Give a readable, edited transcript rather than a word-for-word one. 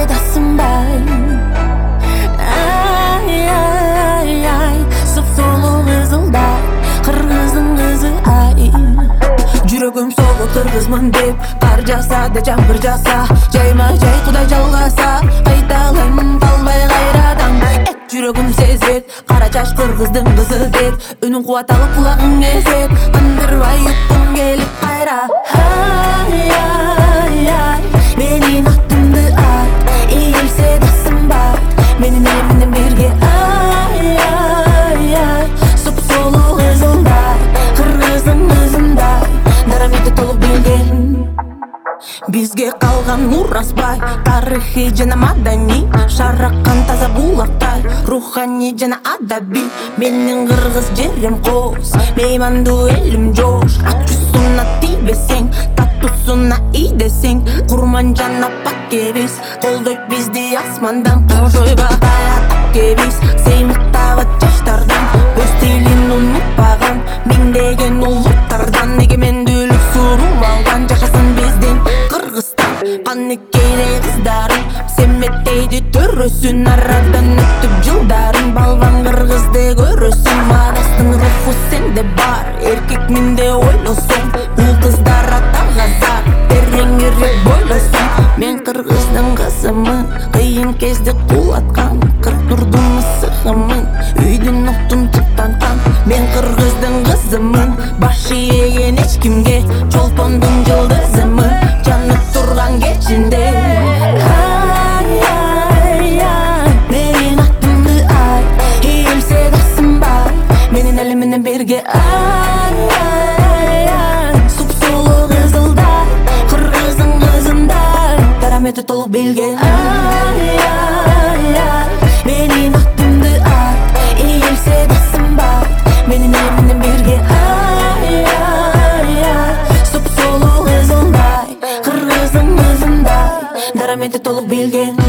да сынбай. Ай, сұп-сұлу қызылдай, қырғыздың қызы ай. Жүрегім соғып қырғызмын деп, қар жаса да жаңбыр жаса, жайма-жай құдай жалғаса, қайталаймын қалбай қайрадан. Жүрегім сезет, қара жаш қырғыздың қызы деп, үнің қуат алып құлағың езет, қандырбай ұққым келіп қайра. Ай, менің атымды айт, иілсе да сынбай, менің елімнен берге. Ай, сұп-сұлу қызылдай, қырғыздың қызындай, дараметі толық белген. Бізге қалған мұразбай, тарихи жана мадани, шараққан таза булақтай, рухани жана адаби. Менің қырғыз жерім қос, мейманду елім жош. Ачусуна тийбесең, татусуна идесең, құрман жана паккебиз, қолдойт бизди асмандан. Қожойба таятап кебиз, сеймықтағы жаштардан, өз тилин унутпаган миңдеген улуттардан. Эгемендүүлүк сурум алган жашасын биздин Кыргызстан. Каныкейде кыздарым семеттейди төрөсүн, арадан өтүп жылдарын балбан кыргызды көрөсүн. Манастын руху сенде бар, эркекминде ойлосоң, бул кыздар атагазар, терең ирек бойлосоң. Мен кыргыздын кызымын, кыйын кезде кулаткан, кырк нурдун ысыгымын, үйдүн октун туттанкан. Мен кыргыздын кызымын, башы ийген эч кимге, чолпондун жылдызымын, жанып турган кечинде. Менин атымды айт, ийилсе да сынбай, менин элимден берге. Сұп-сұлу қызылдай, қырғыздың қызындай, дараметі толық белген. Менин атымды айт, ийилсе да сынбай, менин элимден берге. Сұп-сұлу қызылдай, қырғыздың қызындай, дараметі толық белген.